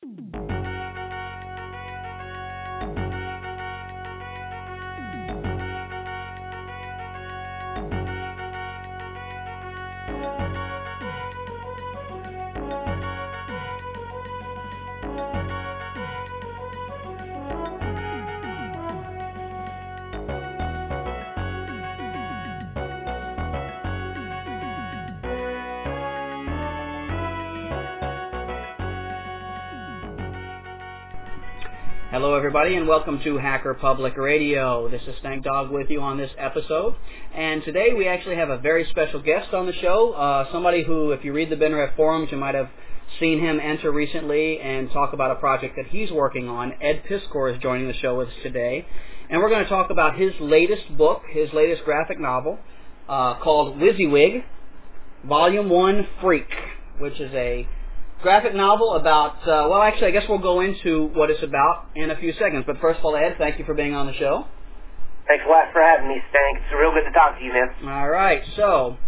Hello everybody and welcome to Hacker Public Radio. This is Stank Dog with you on this episode. And today we actually have a very special guest on the show. Somebody who, if you read the BinRef forums, you might have seen him enter recently and talk about a project that he's working on. Ed Piskor is joining the show with us today. And we're going to talk about his latest book, his latest graphic novel, called WYSIWYG, Volume 1 Freak, which is a graphic novel about, I guess we'll go into what it's about in a few seconds. But first of all, Ed, thank you for being on the show. Thanks a lot for having me, Stank. It's real good to talk to you, man. All right, so,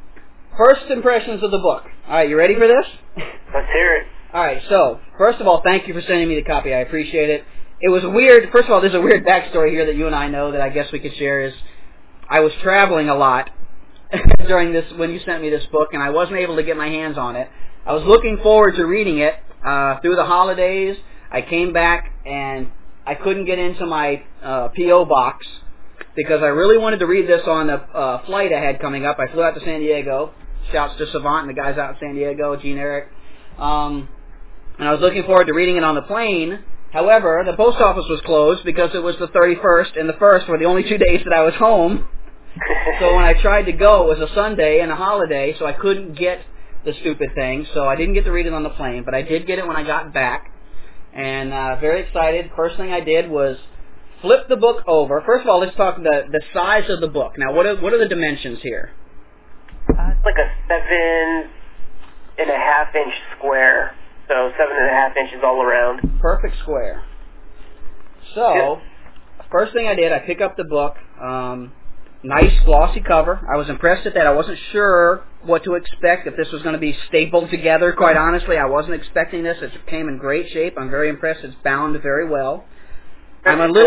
first impressions of the book. All right, you ready for this? Let's hear it. All right, so, first of all, thank you for sending me the copy. I appreciate it. It was weird. First of all, there's a weird backstory here that you and I know that I guess we could share is I was traveling a lot during this, when you sent me this book, and I wasn't able to get my hands on it. I was looking forward to reading it through the holidays. I came back and I couldn't get into my P.O. box because I really wanted to read this on a flight I had coming up. I flew out to San Diego. Shouts to Savant and the guys out in San Diego, Gene Eric. And I was looking forward to reading it on the plane. However, the post office was closed because it was the 31st and the 1st were the only 2 days that I was home. So when I tried to go, it was a Sunday and a holiday, so I couldn't get the stupid thing, so I didn't get to read it on the plane, but I did get it when I got back, and very excited. First thing I did was flip the book over. First of all, let's talk the size of the book. Now, what are the dimensions here? It's like a 7.5 inch square, so 7.5 inches all around. Perfect square. So, first thing I did, I pick up the book. Nice glossy cover. I was impressed at that. I wasn't sure what to expect, if this was going to be stapled together. Quite honestly, I wasn't expecting this. It came in great shape. I'm very impressed. It's bound very well. I'm glad.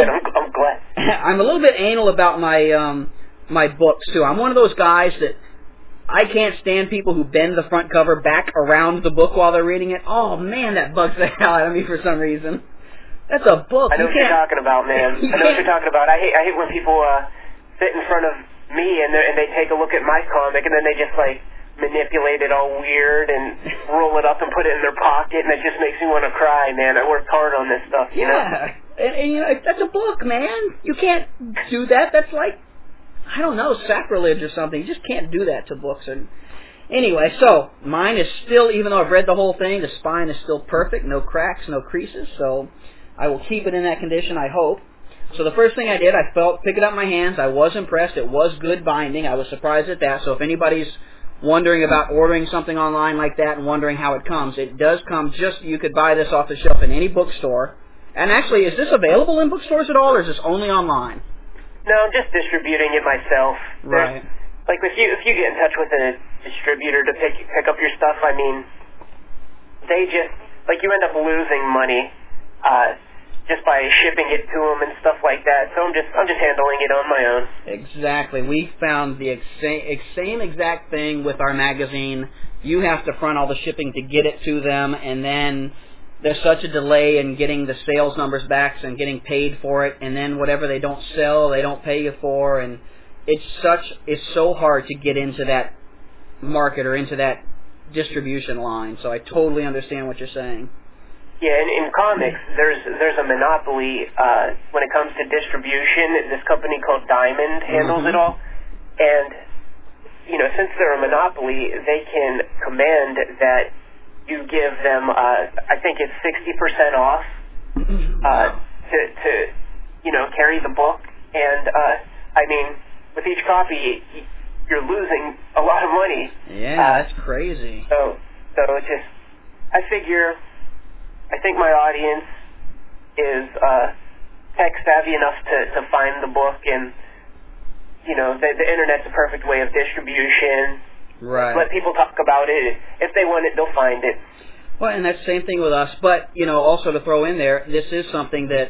I'm a little bit anal about my my books too. I'm one of those guys that I can't stand people who bend the front cover back around the book while they're reading it. Oh man, that bugs the hell out of me for some reason. That's a book. I know what you're talking about, man. I know what you're talking about. I hate when people sit in front of me and they take a look at my comic and then they just like manipulate it all weird and roll it up and put it in their pocket, and it just makes me want to cry, man. I worked hard on this stuff, you know? And you know, that's a book, man. You can't do that. That's like, I don't know, sacrilege or something. You just can't do that to books. And anyway, so mine is still, even though I've read the whole thing, the spine is still perfect, no cracks, no creases, so I will keep it in that condition, I hope. So the first thing I did, I pick it up in my hands. I was impressed. It was good binding. I was surprised at that. So if anybody's wondering about ordering something online like that and wondering how it comes, it does come you could buy this off the shelf in any bookstore. And actually, is this available in bookstores at all, or is this only online? No, I'm just distributing it myself. Right. Like if you get in touch with a distributor to pick up your stuff, I mean, they just, like, you end up losing money just by shipping it to them and stuff like that. So I'm just handling it on my own. Exactly. We found the same exact thing with our magazine. You have to front all the shipping to get it to them, and then there's such a delay in getting the sales numbers back and getting paid for it, and then whatever they don't sell, they don't pay you for, and it's so hard to get into that market or into that distribution line. So I totally understand what you're saying. Yeah, in comics, there's a monopoly when it comes to distribution. This company called Diamond handles it all, and you know, since they're a monopoly, they can command that you give them, I think it's 60% off to you know, carry the book, and I mean, with each copy, you're losing a lot of money. Yeah, that's crazy. So it's just, I think my audience is tech savvy enough to find the book, and you know, the internet's a perfect way of distribution. Right. Let people talk about it. If they want it, they'll find it. Well, and that's the same thing with us. But, also to throw in there, this is something that,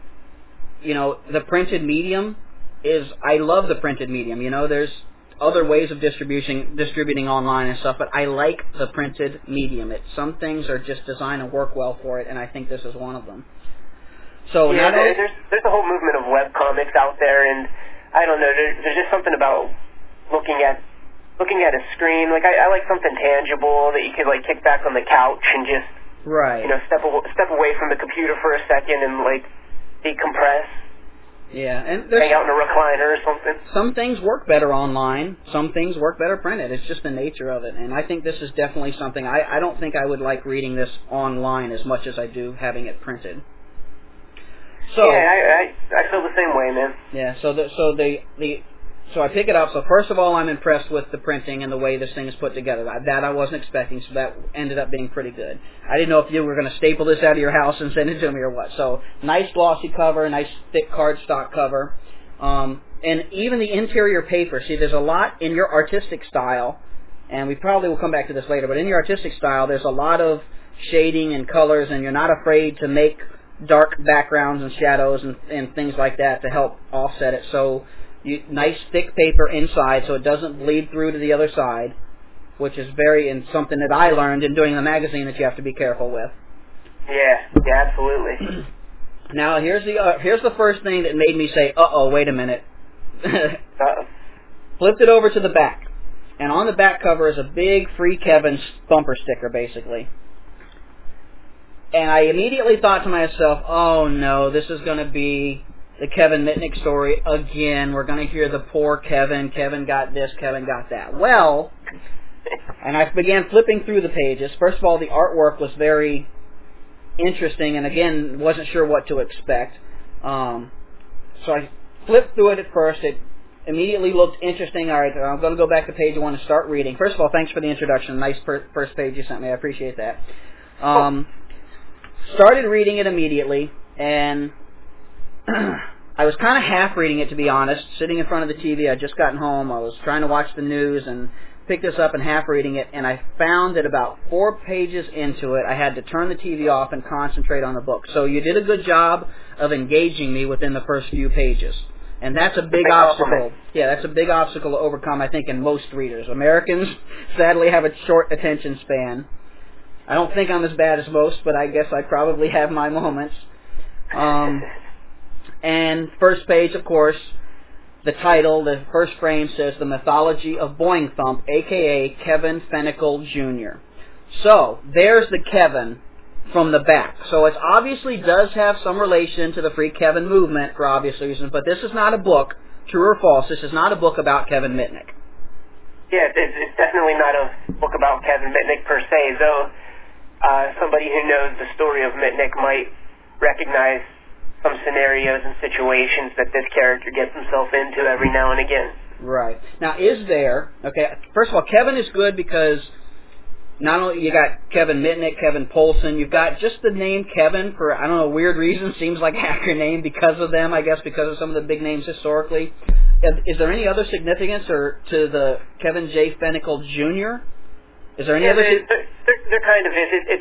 the printed medium I love the printed medium. There's other ways of distributing online and stuff, but I like the printed medium. Some things are just designed and work well for it, and I think this is one of them. So yeah, there's a whole movement of web comics out there, and I don't know, there's just something about looking at a screen. Like I like something tangible that you could like kick back on the couch and just step away from the computer for a second and like decompress. Yeah, and hang out in a recliner or something. Some things work better online. Some things work better printed. It's just the nature of it. And I think this is definitely something. I don't think I would like reading this online as much as I do having it printed. So yeah, I feel the same way, man. Yeah. So I pick it up. So first of all, I'm impressed with the printing and the way this thing is put together. That I wasn't expecting, so that ended up being pretty good. I didn't know if you were going to staple this out of your house and send it to me or what. So nice glossy cover, nice thick cardstock cover, and even the interior paper. See, there's a lot in your artistic style, and we probably will come back to this later, but in your artistic style, there's a lot of shading and colors, and you're not afraid to make dark backgrounds and shadows and things like that to help offset it. So nice thick paper inside so it doesn't bleed through to the other side, which is something that I learned in doing the magazine that you have to be careful with. Yeah, absolutely. Now here's the first thing that made me say, uh-oh, wait a minute. Uh-oh. Flipped it over to the back, and on the back cover is a big Free Kevin bumper sticker, basically. And I immediately thought to myself, oh no, this is going to be the Kevin Mitnick story again. We're going to hear the poor Kevin. Kevin got this, Kevin got that. Well, and I began flipping through the pages. First of all, the artwork was very interesting, and again, wasn't sure what to expect. So I flipped through it at first. It immediately looked interesting. All right, I'm going to go back to page 1 and start reading. First of all, thanks for the introduction. Nice first page you sent me. I appreciate that. Started reading it immediately, and I was kind of half reading it, to be honest, sitting in front of the TV. I'd just gotten home. I was trying to watch the news and picked this up and half reading it, and I found that about 4 pages into it, I had to turn the TV off and concentrate on the book. So you did a good job of engaging me within the first few pages. And that's a big obstacle. Yeah, that's a big obstacle to overcome, I think, in most readers. Americans, sadly, have a short attention span. I don't think I'm as bad as most, but I guess I probably have my moments. And first page, of course, the title, the first frame says The Mythology of Boing Thump, a.k.a. Kevin Fennicle Jr. So, there's the Kevin from the back. So it obviously does have some relation to the Free Kevin movement for obvious reasons, but this is not a book, true or false, this is not a book about Kevin Mitnick. Yeah, it's definitely not a book about Kevin Mitnick per se, though somebody who knows the story of Mitnick might recognize some scenarios and situations that this character gets himself into every now and again. Right. Now, first of all, Kevin is good because not only you got Kevin Mitnick, Kevin Polson, you've got just the name Kevin for, I don't know, weird reason, seems like a hacker name because of them, I guess, because of some of the big names historically. Is there any other significance to the Kevin J. Fennicle Jr.? Is there any other? There kind of is.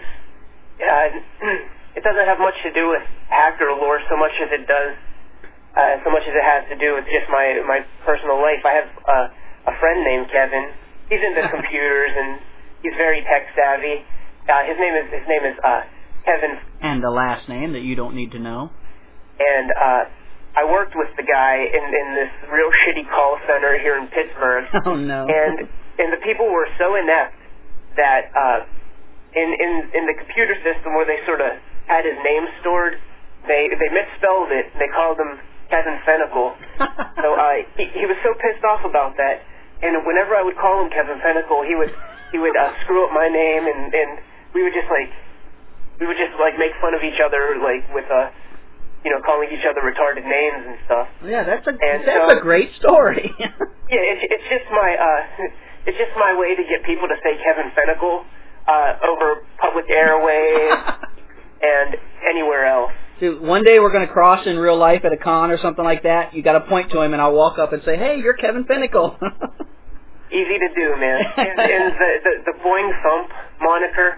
It doesn't have much to do with hacker lore so much as it does, so much as it has to do with just my personal life. I have a friend named Kevin. He's into computers and he's very tech savvy. His name is Kevin. And the last name that you don't need to know. And I worked with the guy in this real shitty call center here in Pittsburgh. Oh no! And the people were so inept that in the computer system where they sort of had his name stored, they misspelled it. They called him Kevin Fennicle. So he was so pissed off about that. And whenever I would call him Kevin Fennicle, he would screw up my name, and we would just make fun of each other, like with calling each other retarded names and stuff. Yeah, that's a great story. Yeah, it's just my way to get people to say Kevin Fennicle over public airwaves and anywhere else. Dude, one day we're going to cross in real life at a con or something like that. You got to point to him, and I'll walk up and say, "Hey, you're Kevin Fennicle." Easy to do, man. And the Boing Thump moniker,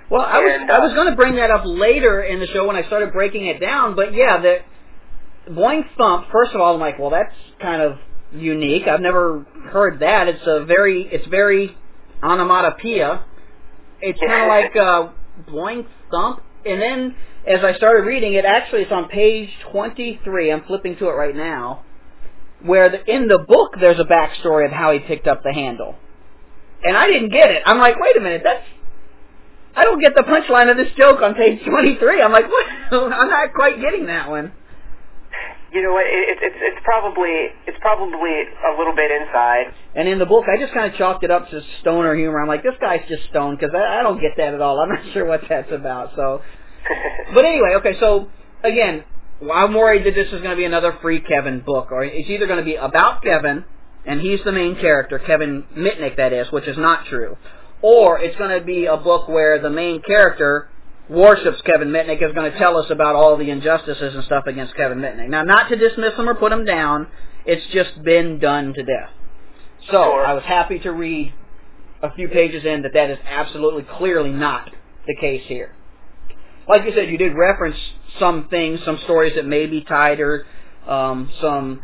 Well, I was going to bring that up later in the show when I started breaking it down, but yeah, the Boing Thump, first of all, I'm like, well, that's kind of unique. I've never heard that. It's very onomatopoeia. It's kind of like Boing Thump. And then as I started reading it, actually it's on page 23. I'm flipping to it right now, where in the book there's a backstory of how he picked up the handle. And I didn't get it. I'm like, wait a minute, I don't get the punchline of this joke on page 23. I'm like, what? I'm not quite getting that one. You know what? It's probably a little bit inside. And in the book, I just kind of chalked it up to stoner humor. I'm like, this guy's just stoned because I don't get that at all. I'm not sure what that's about. So, but anyway, okay. So again, I'm worried that this is going to be another Free Kevin book, or it's either going to be about Kevin and he's the main character, Kevin Mitnick, that is, which is not true. Or it's going to be a book where the main character worships Kevin Mitnick, is going to tell us about all the injustices and stuff against Kevin Mitnick. Now, not to dismiss him or put him down, it's just been done to death. So, I was happy to read a few pages in that is absolutely clearly not the case here. Like you said, you did reference some things, some stories that may be tied, or some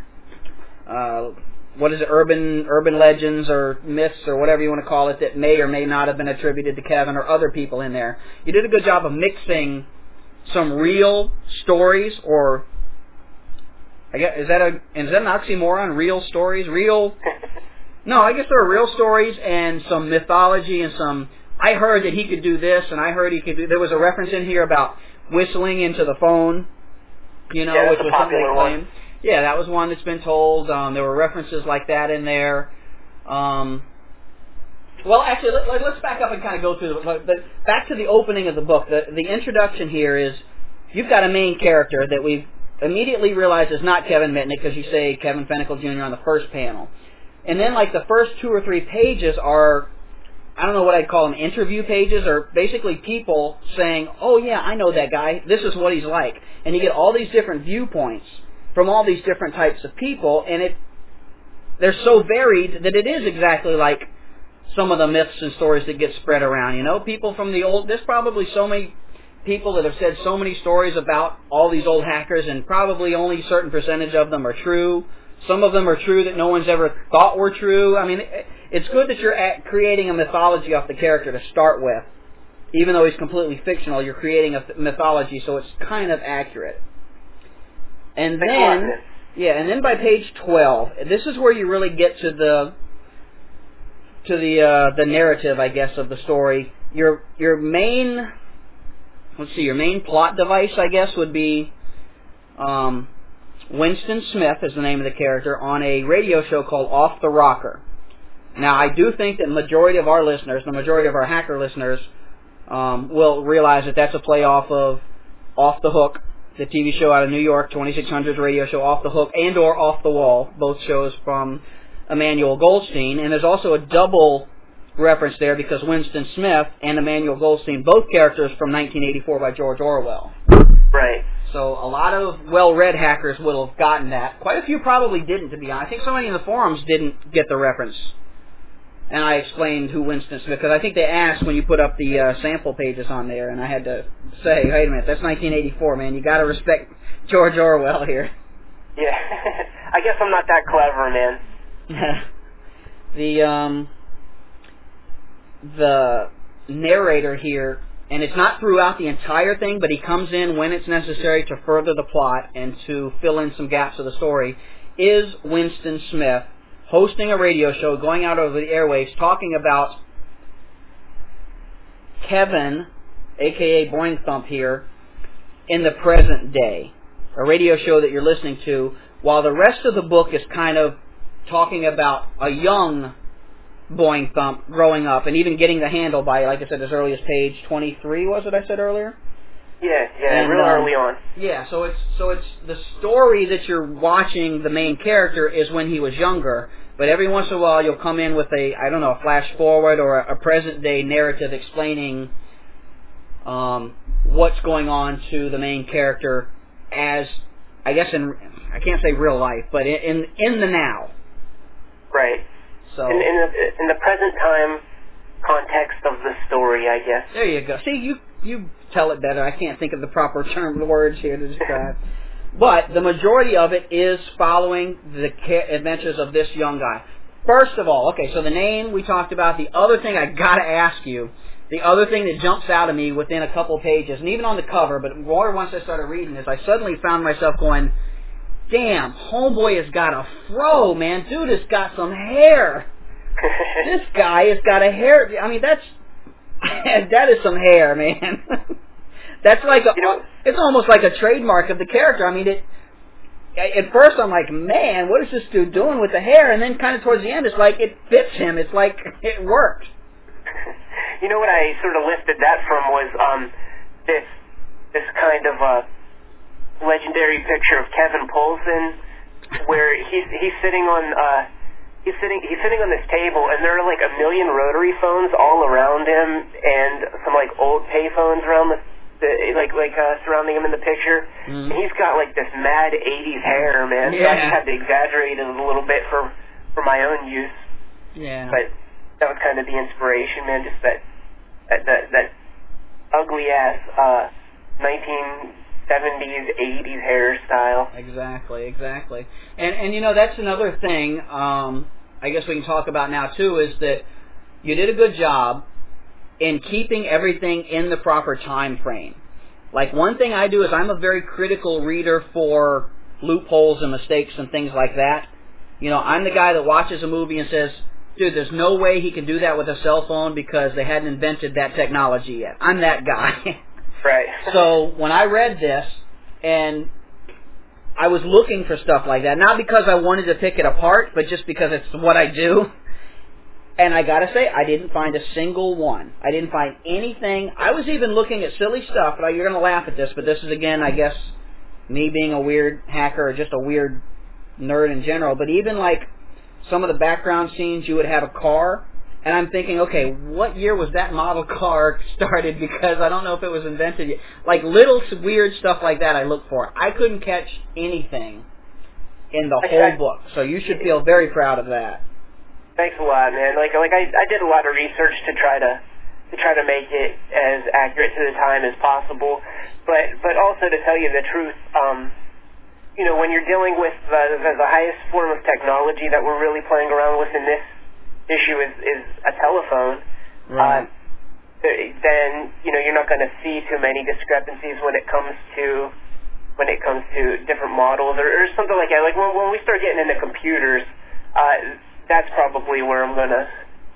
urban legends or myths or whatever you want to call it that may or may not have been attributed to Kevin or other people in there. You did a good job of mixing some real stories, or I guess is that an oxymoron? Real stories, No, I guess there are real stories and some mythology and some. I heard that he could do this, and I heard he could do. There was a reference in here about whistling into the phone, which was something they claimed. Yeah, that was one that's been told. There were references like that in there. Well, actually, let's back up and kind of go through back to the opening of the book. The introduction here is you've got a main character that we've immediately realized is not Kevin Mitnick because you say Kevin Fennicle Jr. on the first panel. And then like the first 2 or 3 pages are, I don't know what I'd call them, interview pages, or basically people saying, oh yeah, I know that guy, this is what he's like. And you get all these different viewpoints from all these different types of people, and they're so varied that it is exactly like some of the myths and stories that get spread around. People from the old, there's probably so many people that have said so many stories about all these old hackers, and probably only a certain percentage of them are true. Some of them are true that no one's ever thought were true. I mean, it's good that you're creating a mythology off the character to start with. Even though he's completely fictional, you're creating a mythology so it's kind of accurate. And then by page 12, this is where you really get to the narrative, I guess, of the story. Your main plot device, I guess, would be Winston Smith is the name of the character on a radio show called Off the Rocker. Now, I do think that the majority of our hacker listeners, will realize that that's a play off of Off the Hook, the TV show out of New York, 2600's radio show Off the Hook, and or Off the Wall, both shows from Emmanuel Goldstein. And there's also a double reference there because Winston Smith and Emmanuel Goldstein, both characters from 1984 by George Orwell. Right. So a lot of well-read hackers will have gotten that. Quite a few probably didn't, to be honest. I think somebody in the forums didn't get the reference. And I explained who Winston Smith, because I think they asked when you put up the sample pages on there, and I had to say, wait a minute, that's 1984, man. You got to respect George Orwell here. Yeah, I guess I'm not that clever, man. The narrator here, and it's not throughout the entire thing, but he comes in when it's necessary to further the plot and to fill in some gaps of the story, is Winston Smith, hosting a radio show, going out over the airwaves, talking about Kevin, a.k.a. Boing Thump here, in the present day. A radio show that you're listening to, while the rest of the book is kind of talking about a young Boing Thump growing up and even getting the handle by, like I said, as early as page 23, was it I said earlier? Yeah, and, real early on. Yeah, so it's the story that you're watching. The main character is when he was younger, but every once in a while you'll come in with a flash forward or a present day narrative explaining what's going on to the main character as, I guess, I can't say real life, but in the now. Right. So in the present time, context of the story, I guess. There you go. See, you tell it better. I can't think of the proper words here to describe. But the majority of it is following the adventures of this young guy. First of all, okay, so the name we talked about. The other thing I got to ask you, the other thing that jumps out of me within a couple pages, and even on the cover, but more once I started reading this, I suddenly found myself going, damn, homeboy has got a fro, man. Dude has got some hair. This guy has got a hair. I mean, that is some hair, man. That's like it's almost like a trademark of the character. I mean, at first I'm like, man, what is this dude doing with the hair? And then kind of towards the end, it's like it fits him. It's like it worked. You know what I sort of lifted that from was this kind of legendary picture of Kevin Poulsen, where he's sitting on he's sitting on this table, and there are like a million rotary phones all around him, and some like old pay phones around surrounding him in the picture. And he's got like this mad 80s hair, man. Yeah. So I just had to exaggerate it a little bit for my own use. Yeah. But that was kind of the inspiration, man. Just that ugly ass 1970s 80s hairstyle. Exactly. And you know, that's another thing. I guess we can talk about now too, is that you did a good job in keeping everything in the proper time frame. Like, one thing I do is I'm a very critical reader for loopholes and mistakes and things like that. You know, I'm the guy that watches a movie and says, dude, there's no way he can do that with a cell phone because they hadn't invented that technology yet. I'm that guy. Right. So when I read this, and I was looking for stuff like that, not because I wanted to pick it apart, but just because it's what I do. And I gotta say, I didn't find a single one. I didn't find anything. I was even looking at silly stuff, but you're gonna laugh at this, but this is, again, I guess, me being a weird hacker or just a weird nerd in general. But even like some of the background scenes, you would have a car, and I'm thinking, okay, what year was that model car started? Because I don't know if it was invented yet. Like little weird stuff like that I look for. I couldn't catch anything in the whole book, so you should feel very proud of that. Thanks a lot, man. Like I did a lot of research to try to make it as accurate to the time as possible, but also to tell you the truth. You know, when you're dealing with the highest form of technology that we're really playing around with in this issue is a telephone. Right. Then you're not going to see too many discrepancies when it comes to different models or something like that. Like when we start getting into computers. That's probably where I'm gonna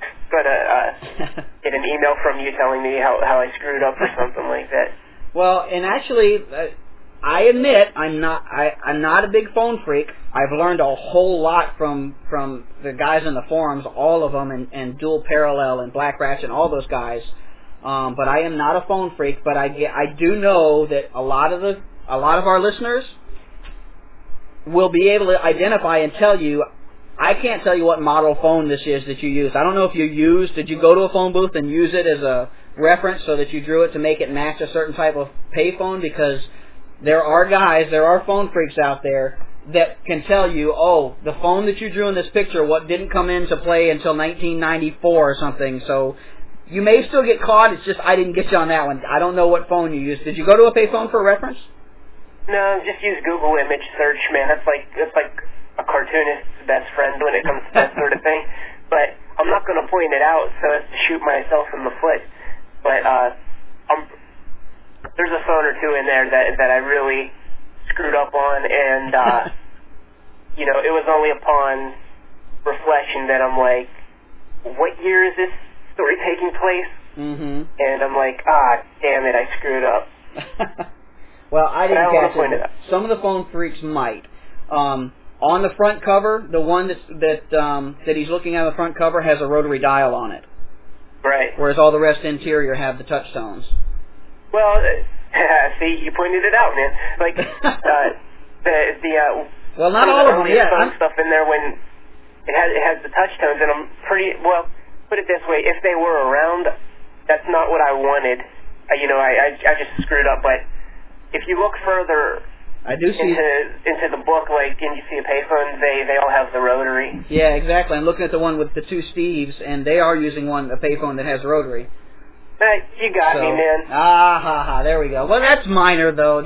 get an email from you telling me how I screwed up or something like that. Well, and actually, I admit I'm not a big phone freak. I've learned a whole lot from the guys in the forums, all of them, and Dual Parallel and Black Ratchet and all those guys. But I am not a phone freak. But I do know that a lot of our listeners will be able to identify and tell you. I can't tell you what model phone this is that you used. I don't know if did you go to a phone booth and use it as a reference so that you drew it to make it match a certain type of payphone? Because there are phone freaks out there that can tell you, oh, the phone that you drew in this picture, what didn't come into play until 1994 or something. So you may still get caught. It's just I didn't get you on that one. I don't know what phone you used. Did you go to a payphone for a reference? No, just use Google image search, man. That's like a cartoonist's best friend when it comes to that sort of thing. But I'm not going to point it out so as to shoot myself in the foot. But there's a phone or two in there that I really screwed up on, and it was only upon reflection that I'm like, what year is this story taking place? Mm-hmm. And I'm like, damn it, I screwed up. Well, I didn't catch it. Some of the phone freaks might. On the front cover, the one that he's looking at on the front cover has a rotary dial on it. Right. Whereas all the rest interior have the touch tones. Well, see, you pointed it out, man. Like well, not all of them. Yeah, stuff in there when it has the touch tones, and I'm pretty well. Put it this way: if they were around, that's not what I wanted. I just screwed up. But if you look further I do see into the book, like, and you see a payphone, they all have the rotary. Yeah, exactly. I'm looking at the one with the two Steves, and they are using a payphone that has rotary. You got me, man. There we go. Well, that's minor though.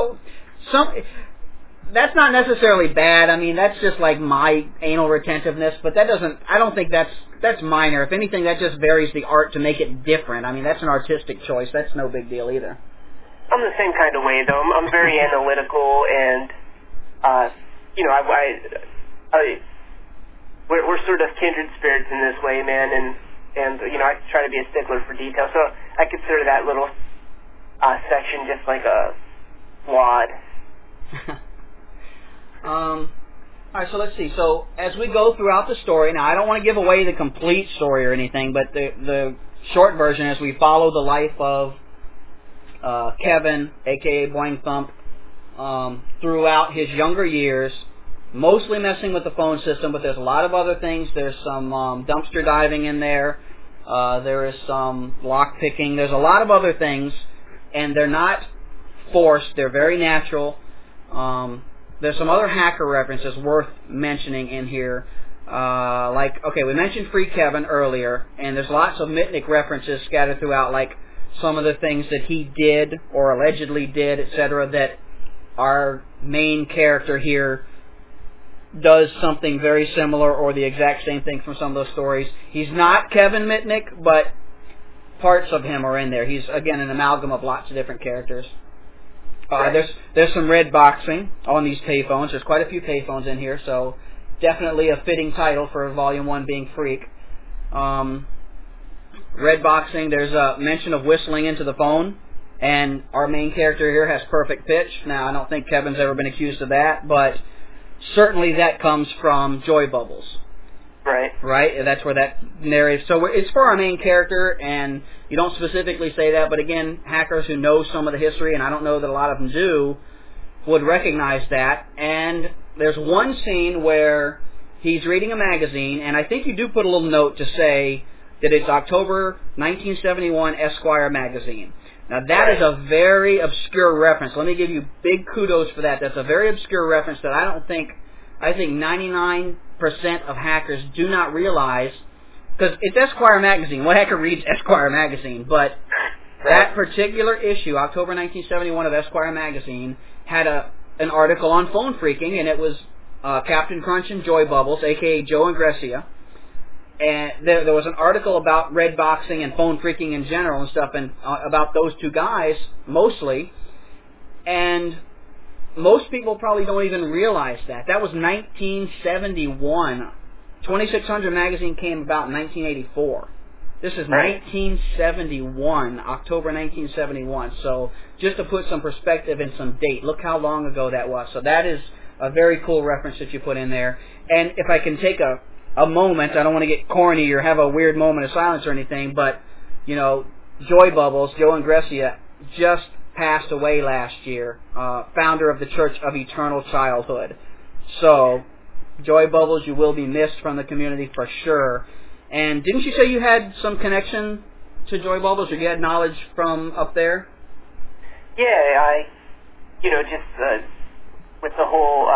That's not necessarily bad. I mean, that's just like my anal retentiveness, but I don't think that's minor. If anything, that just varies the art to make it different. I mean, that's an artistic choice. That's no big deal either. I'm the same kind of way though. I'm very analytical, and we're sort of kindred spirits in this way, man, and I try to be a stickler for detail, so I consider that little section just like a wad. All right, so let's see. So as we go throughout the story, now I don't want to give away the complete story or anything, but the short version is we follow the life of Kevin, a.k.a. Boing Thump, throughout his younger years, mostly messing with the phone system, but there's a lot of other things. There's some dumpster diving in there. There is some lock picking. There's a lot of other things, and they're not forced. They're very natural. There's some other hacker references worth mentioning in here. We mentioned Free Kevin earlier, and there's lots of Mitnick references scattered throughout, like some of the things that he did or allegedly did, etc., that our main character here does something very similar or the exact same thing from some of those stories. He's not Kevin Mitnick, but parts of him are in there. He's, again, an amalgam of lots of different characters. There's some red boxing on these payphones. There's quite a few payphones in here, so definitely a fitting title for Volume 1 being Freak. Red boxing, there's a mention of whistling into the phone, and our main character here has perfect pitch. Now, I don't think Kevin's ever been accused of that, but certainly that comes from Joy Bubbles. Right? That's where that narrative... So it's for our main character, and you don't specifically say that, but again, hackers who know some of the history, and I don't know that a lot of them do, would recognize that. And there's one scene where he's reading a magazine, and I think you do put a little note to say that it's October 1971 Esquire magazine. Now, that is a very obscure reference. Let me give you big kudos for that. That's a very obscure reference that I think 99% of hackers do not realize, because it's Esquire magazine. What hacker reads Esquire magazine? But that particular issue, October 1971 of Esquire magazine, had an article on phone phreaking, and it was Captain Crunch and Joy Bubbles, a.k.a. Joe and Grecia. And there was an article about red boxing and phone phreaking in general and stuff, and about those two guys, mostly. And most people probably don't even realize that. That was 1971. 2600 magazine came about in 1984. This is 1971, October 1971. So just to put some perspective and some date, look how long ago that was. So that is a very cool reference that you put in there. And if I can take a moment, I don't want to get corny or have a weird moment of silence or anything, but, Joy Bubbles, Joe and Grecia, just passed away last year, founder of the Church of Eternal Childhood. So, Joy Bubbles, you will be missed from the community for sure. And didn't you say you had some connection to Joy Bubbles, or you had knowledge from up there? Yeah, with the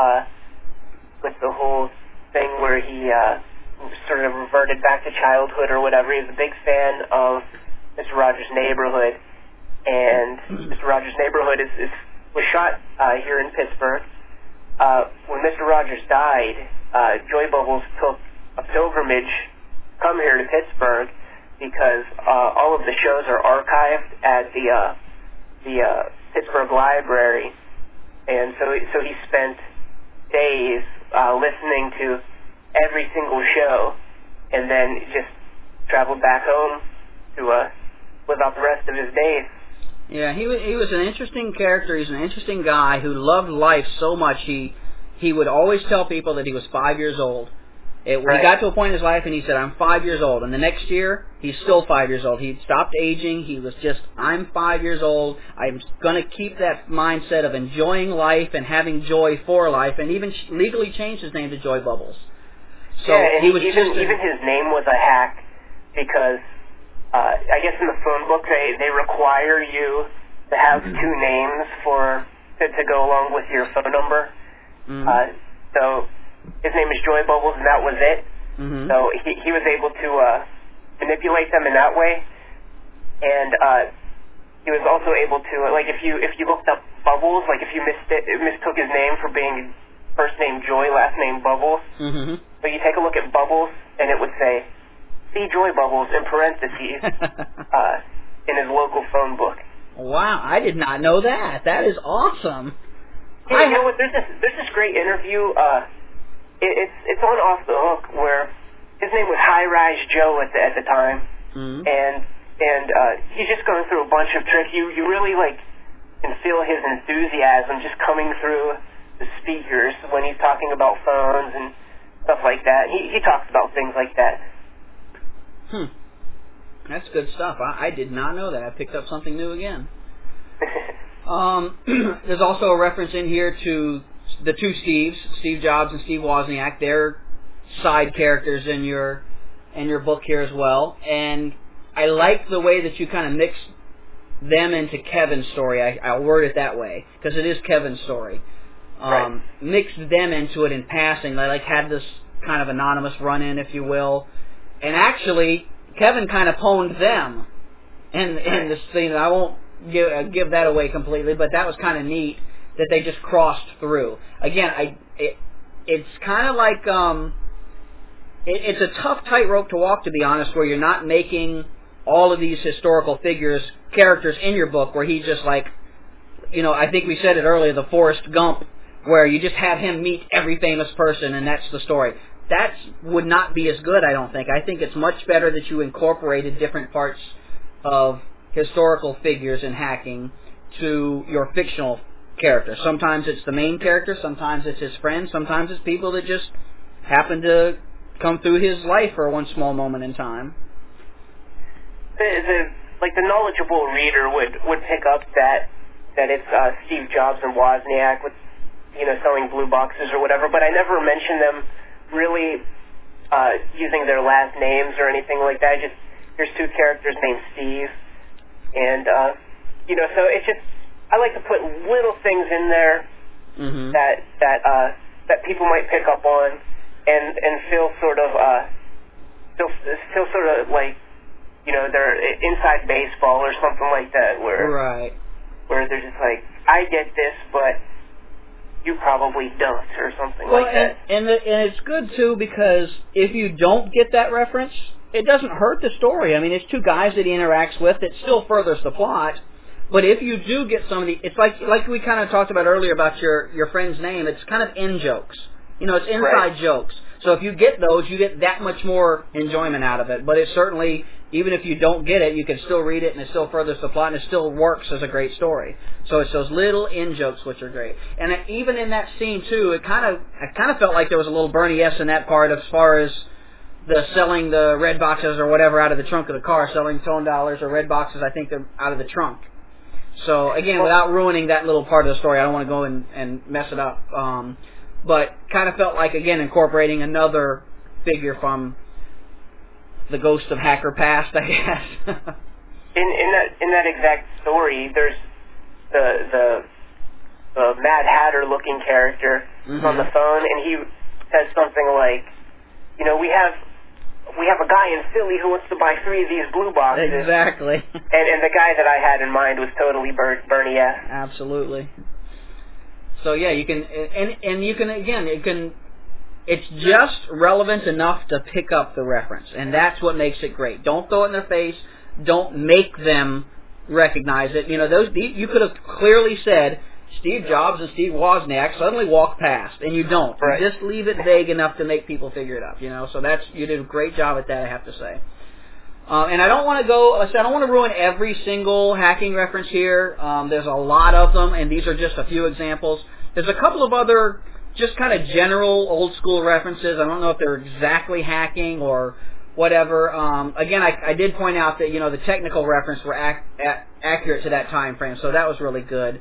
whole thing where he sort of reverted back to childhood or whatever. He was a big fan of Mr. Rogers' Neighborhood, and Mr. Rogers' Neighborhood was shot here in Pittsburgh. When Mr. Rogers died, Joy Bubbles took a pilgrimage to come here to Pittsburgh because all of the shows are archived at the Pittsburgh Library, and so he spent days listening to every single show, and then just traveled back home to live out the rest of his days. Yeah, he was an interesting character. He's an interesting guy who loved life so much. He would always tell people that he was 5 years old. He got to a point in his life and he said, I'm 5 years old. And the next year, he's still 5 years old. He stopped aging. He was just, I'm 5 years old. I'm going to keep that mindset of enjoying life and having joy for life, and even legally changed his name to Joy Bubbles. So yeah, and he was even his name was a hack because I guess in the phone book they require you to have two names for to go along with your phone number. So his name is Joy Bubbles, and that was it. So he was able to manipulate them in that way, and he was also able to, like, if you looked up Bubbles, like if you mistook his name for being first name Joy, last name Bubbles, so you take a look at Bubbles, and it would say, see Joy Bubbles in parentheses in his local phone book. Wow, I did not know that. That is awesome. Yeah, you know what? There's this great interview. It's on Off the Hook where his name was High Rise Joe at the time, and he's just going through a bunch of tricks. You really can feel his enthusiasm just coming through the speakers when he's talking about phones and stuff like that. He talks about things like that. That's good stuff. I did not know that. I picked up something new again. There's also a reference in here to the two Steves, Steve Jobs and Steve Wozniak. They're side characters in your book here as well. And I like the way that you kind of mix them into Kevin's story. I'll word it that way because it is Kevin's story. Mixed them into it in passing. They had this kind of anonymous run-in, if you will. And actually, Kevin kind of pwned them in the scene. I won't give that away completely, but that was kind of neat that they just crossed through. Again, it's kind of like it's a tough tightrope to walk, to be honest, where you're not making all of these historical characters in your book, where he's just I think we said it earlier, the Forrest Gump, where you just have him meet every famous person and that's the story. That would not be as good, I don't think. I think it's much better that you incorporated different parts of historical figures in hacking to your fictional character. Sometimes it's the main character, sometimes it's his friends, sometimes it's people that just happen to come through his life for one small moment in time. The knowledgeable reader would pick up that it's Steve Jobs and Wozniak with selling blue boxes or whatever, but I never mentioned them really using their last names or anything like that. Just here's two characters named Steve, and so it's just I like to put little things in there that people might pick up on and feel sort of like they're inside baseball or something like that, where they're just like, I get this, but you probably don't, or something like that. And it's good, too, because if you don't get that reference, it doesn't hurt the story. I mean, it's two guys that he interacts with. It still furthers the plot. But if you do get some of the... It's like we kind of talked about earlier about your friend's name. It's kind of in-jokes. It's inside jokes. So if you get those, you get that much more enjoyment out of it. But it certainly... Even if you don't get it, you can still read it, and it still furthers the plot, and it still works as a great story. So it's those little in-jokes which are great. And even in that scene, too, I kind of felt like there was a little Bernie S. in that part as far as the selling the red boxes or whatever out of the trunk of the car, selling tone dollars or red boxes, I think they're out of the trunk. So, again, without ruining that little part of the story, I don't want to go and mess it up. But kind of felt like, again, incorporating another figure from the ghost of Hacker Past, I guess. in that exact story, there's the Mad Hatter looking character on the phone, and he says something like, we have a guy in Philly who wants to buy 3 of these blue boxes. Exactly. And the guy that I had in mind was totally Bernie S. Absolutely. So yeah, you can, and you can, again, it's just relevant enough to pick up the reference, and that's what makes it great. Don't throw it in their face. Don't make them recognize it. You could have clearly said Steve Jobs and Steve Wozniak suddenly walked past, and you don't. Right. You just leave it vague enough to make people figure it out. So you did a great job at that, I have to say. And I don't want to ruin every single hacking reference here. There's a lot of them, and these are just a few examples. There's a couple of other just kind of general old school references. I don't know if they're exactly hacking or whatever. Again, I did point out that the technical reference were accurate to that time frame, so that was really good.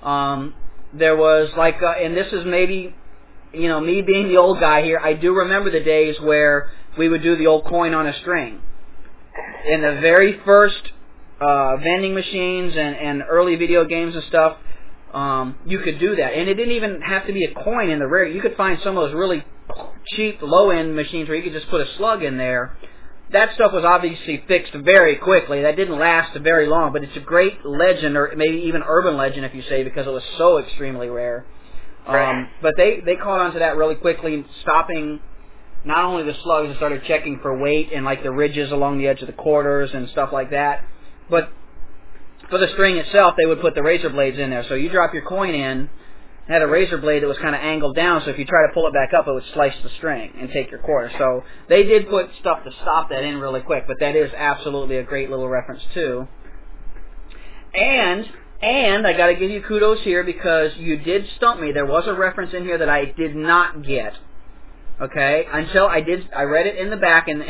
There was and this is maybe me being the old guy here. I do remember the days where we would do the old coin on a string. In the very first vending machines and early video games and stuff, you could do that. And it didn't even have to be a coin in the rare. You could find some of those really cheap, low-end machines where you could just put a slug in there. That stuff was obviously fixed very quickly. That didn't last very long, but it's a great legend, or maybe even urban legend, if you say, because it was so extremely rare. Right. But they caught on to that really quickly, stopping not only the slugs, they started checking for weight and like the ridges along the edge of the quarters and stuff like that. But for the string itself, they would put the razor blades in there. So you drop your coin in, it had a razor blade that was kind of angled down, so if you try to pull it back up, it would slice the string and take your quarter. So they did put stuff to stop that in really quick, but that is absolutely a great little reference too. And I got to give you kudos here because you did stump me. There was a reference in here that I did not get. Okay, until I read it in the back, and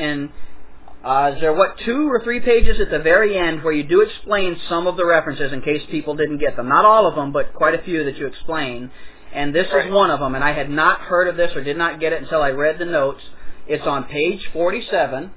there are 2 or 3 pages at the very end where you do explain some of the references in case people didn't get them. Not all of them, but quite a few that you explain. And this is one of them, and I had not heard of this or did not get it until I read the notes. It's on page 47,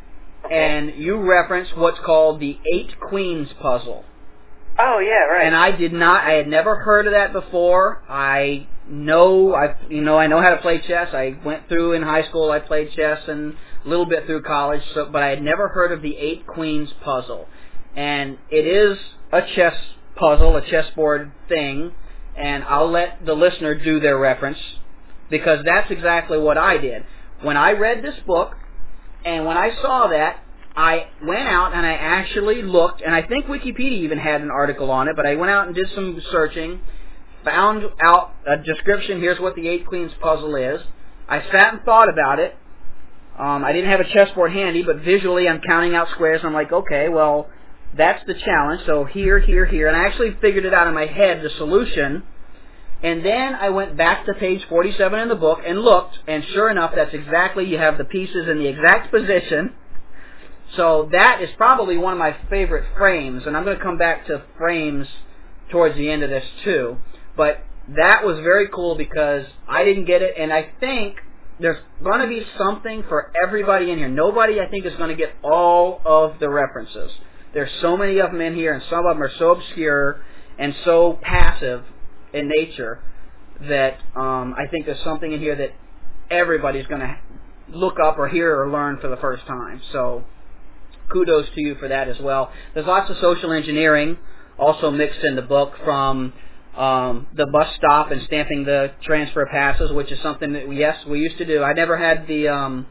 and you reference what's called the 8 Queens puzzle. Oh, yeah, right. And I had never heard of that before. I know how to play chess. I went through in high school, I played chess and a little bit through college, but I had never heard of the 8 Queens puzzle. And it is a chess puzzle, a chessboard thing, and I'll let the listener do their reference because that's exactly what I did. When I read this book and when I saw that, I went out and I actually looked, and I think Wikipedia even had an article on it, but I went out and did some searching, found out a description, here's what the 8 Queens puzzle is. I sat and thought about it. I didn't have a chessboard handy, but visually I'm counting out squares, and I'm like, okay, well, that's the challenge, so here, here, here, and I actually figured it out in my head, the solution, and then I went back to page 47 in the book and looked, and sure enough, that's exactly, you have the pieces in the exact position. So that is probably one of my favorite frames, and I'm going to come back to frames towards the end of this too. But that was very cool because I didn't get it, and I think there's going to be something for everybody in here. Nobody, I think, is going to get all of the references. There's so many of them in here, and some of them are so obscure and so passive in nature that I think there's something in here that everybody's going to look up or hear or learn for the first time. So kudos to you for that as well. There's lots of social engineering also mixed in the book, from the bus stop and stamping the transfer passes, which is something that, yes, we used to do. I never had the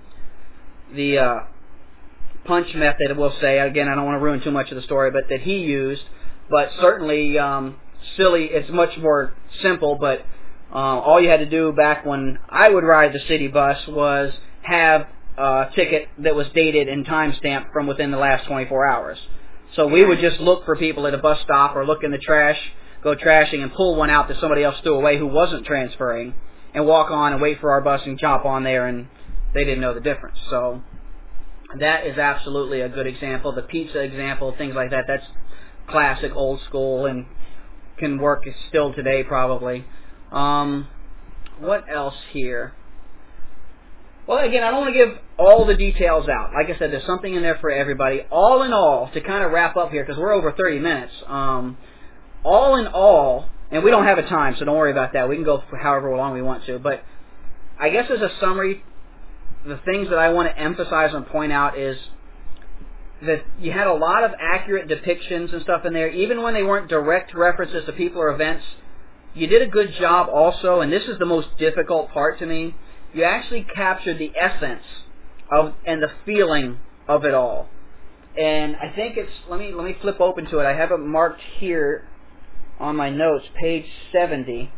punch method, we'll say. Again, I don't want to ruin too much of the story, but that he used. But certainly, silly, it's much more simple, but all you had to do back when I would ride the city bus was have a ticket that was dated and time-stamped from within the last 24 hours. So we would just look for people at a bus stop or look in the trash, go trashing, and pull one out that somebody else threw away who wasn't transferring, and walk on and wait for our bus and jump on there, and they didn't know the difference. So that is absolutely a good example. The pizza example, things like that, that's classic, old school, and can work still today probably. What else here? Well, again, I don't want to give all the details out. Like I said, there's something in there for everybody. All in all, to kind of wrap up here, because we're over 30 minutes, all in all, and we don't have a time, so don't worry about that. We can go for however long we want to. But I guess as a summary, the things that I want to emphasize and point out is that you had a lot of accurate depictions and stuff in there. Even when they weren't direct references to people or events, you did a good job also, and this is the most difficult part to me. You actually captured the essence of and the feeling of it all. And I think it's, let me flip open to it. I have it marked here on my notes, page 70.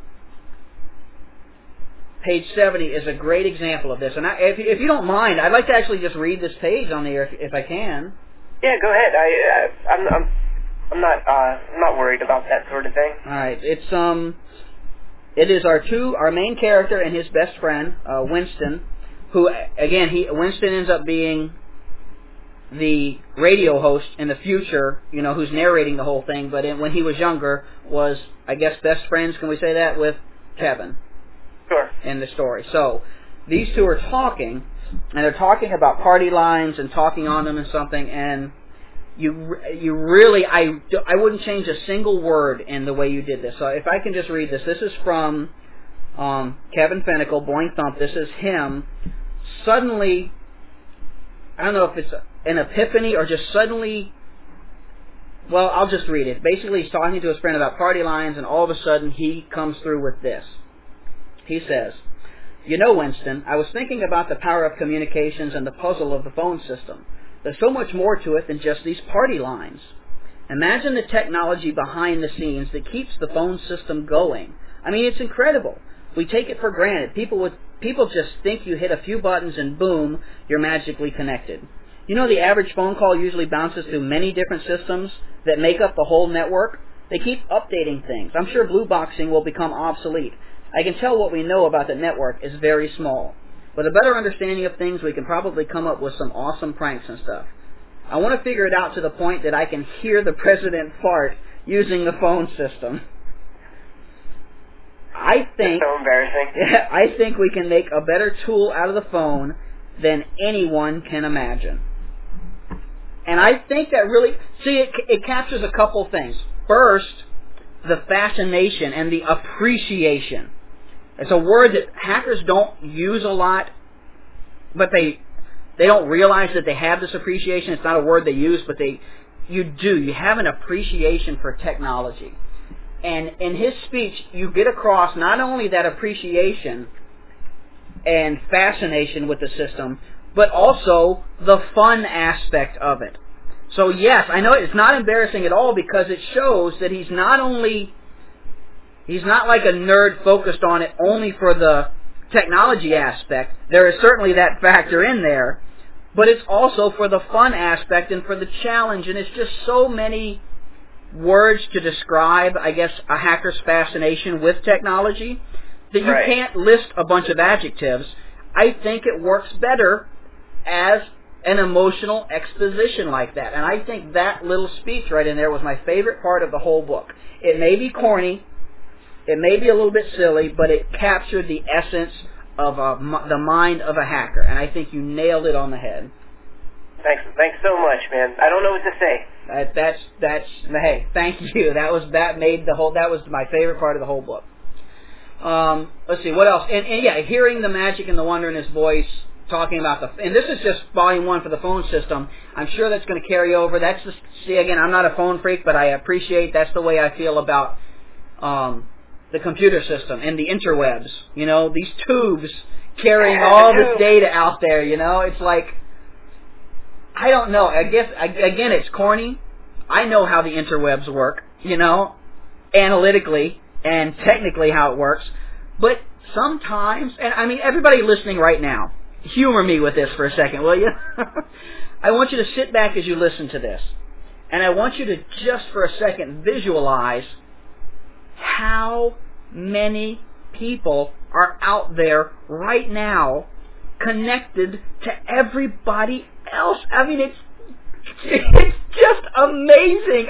Page 70 is a great example of this. And if you don't mind, I'd like to actually just read this page on there if I can. Yeah, go ahead. I'm not worried about that sort of thing. All right. It is our main character and his best friend, Winston, who, again, Winston ends up being the radio host in the future, who's narrating the whole thing, but when he was younger was, I guess, best friends, can we say that, with Kevin. Sure. In the story. So these two are talking, and they're talking about party lines and talking on them and something, and you really, I wouldn't change a single word in the way you did this. So if I can just read this. This is from Kevin Fennicle, Boing Thump. This is him suddenly, I don't know if it's an epiphany or just suddenly, well, I'll just read it. Basically, he's talking to his friend about party lines, and all of a sudden he comes through with this. He says, "You know, Winston, I was thinking about the power of communications and the puzzle of the phone system. There's so much more to it than just these party lines. Imagine the technology behind the scenes that keeps the phone system going. I mean, it's incredible. We take it for granted. People just think you hit a few buttons and boom, you're magically connected. You know, the average phone call usually bounces through many different systems that make up the whole network. They keep updating things. I'm sure blue boxing will become obsolete. I can tell what we know about the network is very small. With a better understanding of things, we can probably come up with some awesome pranks and stuff. I want to figure it out to the point that I can hear the president fart using the phone system. I think, that's so embarrassing. I think we can make a better tool out of the phone than anyone can imagine." And I think that really, it captures a couple things. First, the fascination and the appreciation. It's a word that hackers don't use a lot, but they don't realize that they have this appreciation. It's not a word they use, but you do. You have an appreciation for technology. And in his speech, you get across not only that appreciation and fascination with the system, but also the fun aspect of it. So yes, I know it's not embarrassing at all, because it shows that he's not like a nerd focused on it only for the technology aspect. There is certainly that factor in there, but it's also for the fun aspect and for the challenge, and it's just so many words to describe, I guess, a hacker's fascination with technology that you can't list a bunch of adjectives. I think it works better as an emotional exposition like that. And I think that little speech right in there was my favorite part of the whole book. It may be corny, it may be a little bit silly, but it captured the essence of the mind of a hacker. And I think you nailed it on the head. Thanks so much, man. I don't know what to say. Hey, thank you. That was my favorite part of the whole book. Let's see, what else? And yeah, hearing the magic and the wonder in his voice, talking about and this is just volume 1 for the phone system. I'm sure that's going to carry over. Again, I'm not a phone freak, but I appreciate that's the way I feel about the computer system and the interwebs. You know, these tubes carrying all this data out there. You know, it's like, I don't know. I guess, again, it's corny. I know how the interwebs work, you know, analytically and technically how it works. But sometimes, and I mean, everybody listening right now, humor me with this for a second, will you? I want you to sit back as you listen to this. And I want you to just for a second visualize how many people are out there right now connected to everybody else. I mean, it's just amazing.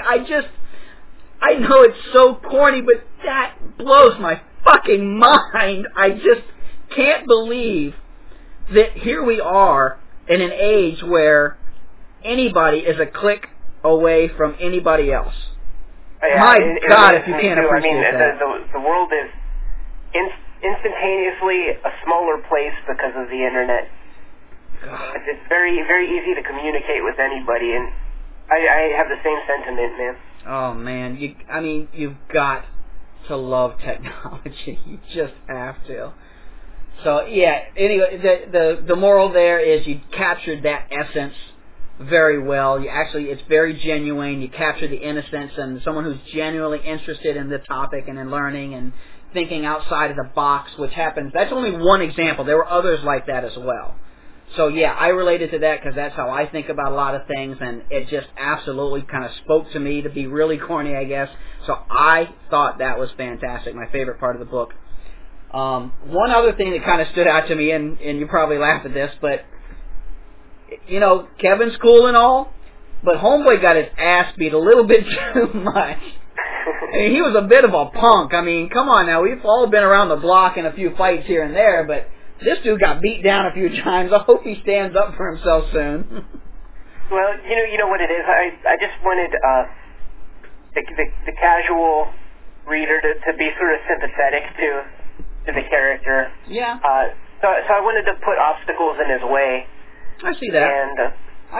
I know it's so corny, but that blows my fucking mind. I just can't believe that here we are in an age where anybody is a click away from anybody else. Yeah, my God, if you can't appreciate that. The world is instantaneously a smaller place because of the internet. God. It's very, very easy to communicate with anybody, and I have the same sentiment, man. Oh, man. You've got to love technology. You just have to. So, yeah, anyway, the moral there is you captured that essence very well. It's very genuine. You capture the innocence and someone who's genuinely interested in the topic and in learning and thinking outside of the box, which happens. That's only one example. There were others like that as well. So, yeah, I related to that because that's how I think about a lot of things, and it just absolutely kind of spoke to me, to be really corny, I guess. So I thought that was fantastic, my favorite part of the book. One other thing that kind of stood out to me, and you probably laughed at this, but, you know, Kevin's cool and all, but Homeboy got his ass beat a little bit too much. I mean, he was a bit of a punk. I mean, come on now, we've all been around the block in a few fights here and there, but this dude got beat down a few times. I hope he stands up for himself soon. Well, you know what it is. I just wanted the casual reader to be sort of sympathetic to the character. Yeah. So I wanted to put obstacles in his way. I see that. And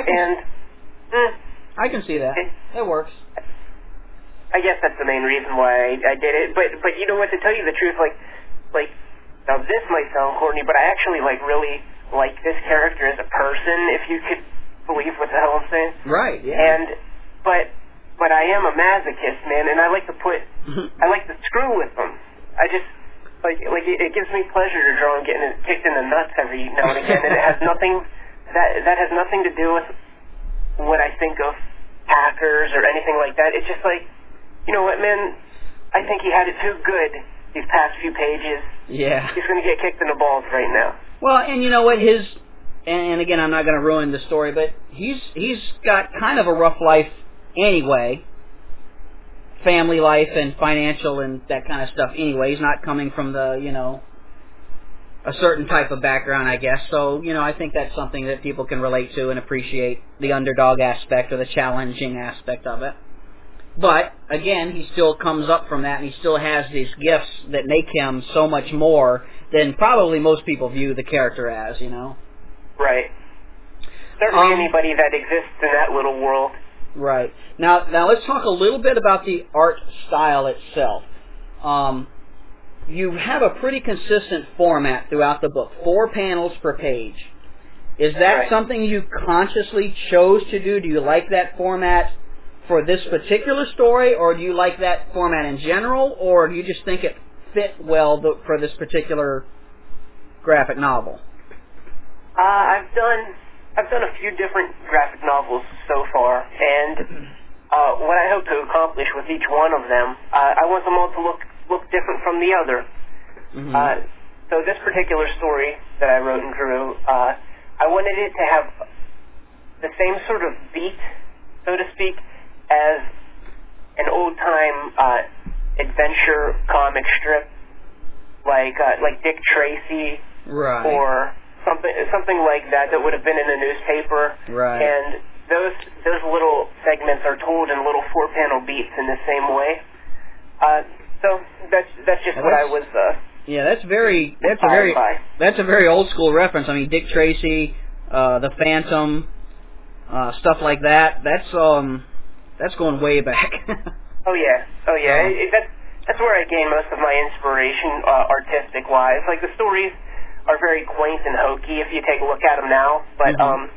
I can see that. It works. I guess that's the main reason why I did it. But you know what? To tell you the truth, like now this might sound corny, but I actually really like this character as a person, if you could believe what the hell I'm saying. Right. Yeah. But I am a masochist, man, and I like to I like to screw with them. I just it gives me pleasure to draw him getting kicked in the nuts every now and again, and it has nothing that has nothing to do with what I think of hackers or anything like that. It's just you know what, man? I think he had it too good these past few pages. Yeah. He's going to get kicked in the balls right now. Well, and you know what? And again, I'm not going to ruin the story, but he's got kind of a rough life anyway. Family life and financial and that kind of stuff anyway. He's not coming from the, a certain type of background, I guess. So, I think that's something that people can relate to and appreciate, the underdog aspect or the challenging aspect of it. But, again, he still comes up from that, and he still has these gifts that make him so much more than probably most people view the character as, Right. Certainly anybody that exists in that little world. Right. Now let's talk a little bit about the art style itself. You have a pretty consistent format throughout the book, 4 panels per page. Is that something you consciously chose to do? Do you like that format for this particular story, or do you like that format in general, or do you just think it fit well for this particular graphic novel? I've done a few different graphic novels so far, and what I hope to accomplish with each one of them, I want them all to look different from the other. Mm-hmm. So this particular story that I wrote and drew, I wanted it to have the same sort of beat, so to speak, as an old-time adventure comic strip, like Dick Tracy, right, or something like that would have been in a newspaper. Right. And those little segments are told in little 4-panel beats in the same way. So that's just what I was. Yeah, that's a very old school reference. I mean, Dick Tracy, the Phantom, stuff like that. That's going way back. Oh yeah. That's where I gain most of my inspiration, artistic wise. Like, the stories are very quaint and hokey if you take a look at them now, but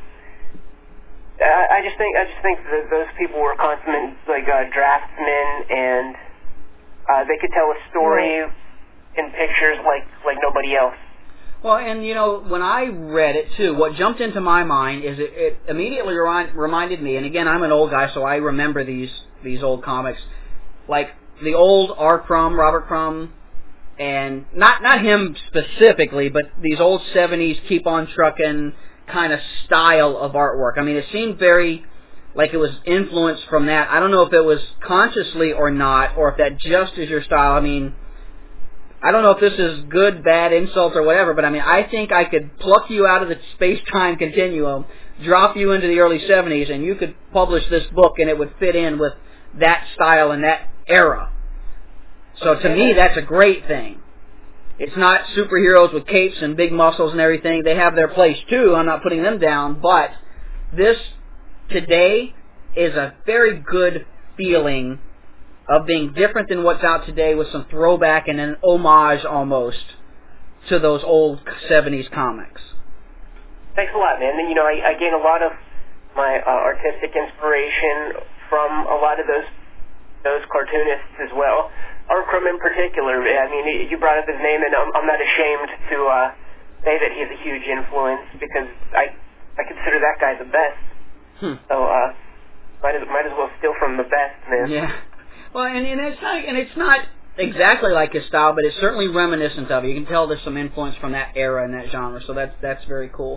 I just think that those people were consummate draftsmen, and they could tell a story in pictures like nobody else. Well, and when I read it too, what jumped into my mind is it immediately reminded me, and again, I'm an old guy, so I remember these old comics, like the old R. Crumb, Robert Crumb, and not him specifically, but these old 70s Keep on Truckin' kind of style of artwork. I mean, it seemed very like it was influenced from that. I don't know if it was consciously or not, or if that just is your style. I mean, I don't know if this is good, bad, insults, or whatever, but I mean, I think I could pluck you out of the space-time continuum, drop you into the early 70s, and you could publish this book, and it would fit in with that style and that era. So to me, that's a great thing. It's not superheroes with capes and big muscles and everything. They have their place too. I'm not putting them down. But this today is a very good feeling of being different than what's out today, with some throwback and an homage almost to those old 70s comics. Thanks a lot, man. And, I gain a lot of my artistic inspiration from a lot of those cartoonists as well. R. Crumb in particular. I mean, you brought up his name, and I'm not ashamed to say that he's a huge influence, because I consider that guy the best. So might as well steal from the best, man. Yeah. Well, and it's not exactly like his style, but it's certainly reminiscent of it. You can tell there's some influence from that era and that genre. So that's very cool.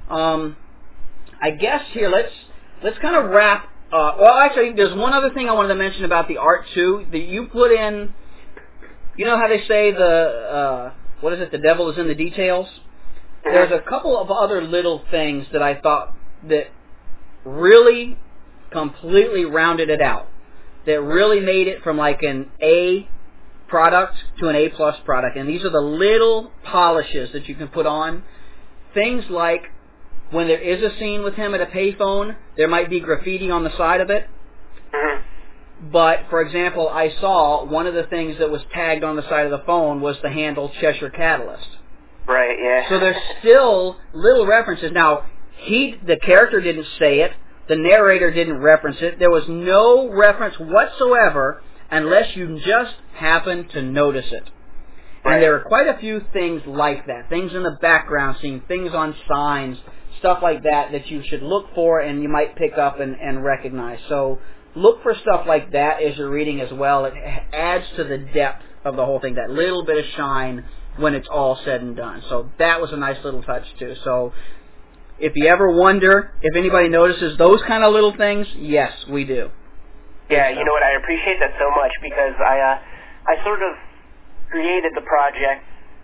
I guess here let's kind of wrap. Well, actually, there's one other thing I wanted to mention about the art too. That you put in. You know how they say the devil is in the details. There's a couple of other little things that I thought that really completely rounded it out, that really made it from like an A product to an A+ product. And these are the little polishes that you can put on. Things like when there is a scene with him at a payphone, there might be graffiti on the side of it. But, for example, I saw one of the things that was tagged on the side of the phone was the handle Cheshire Catalyst. Right, yeah. So there's still little references. Now, the character didn't say it. The narrator didn't reference it. There was no reference whatsoever unless you just happened to notice it. Right. And there are quite a few things like that. Things in the background scene, things on signs, stuff like that that you should look for and you might pick up and recognize. So look for stuff like that as you're reading as well. It adds to the depth of the whole thing, that little bit of shine when it's all said and done. So that was a nice little touch too. So if you ever wonder if anybody notices those kind of little things, yes, we do. Yeah, you know what, I appreciate that so much because I sort of created the project